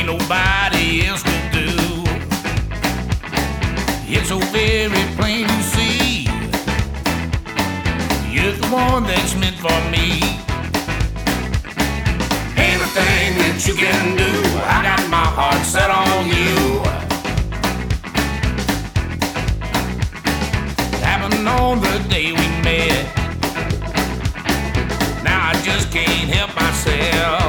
ain't nobody else to do. It's so very plain to see, you're the one that's meant for me. Anything that you can do, I got my heart set on you. Happened on the day we met, now I just can't help myself.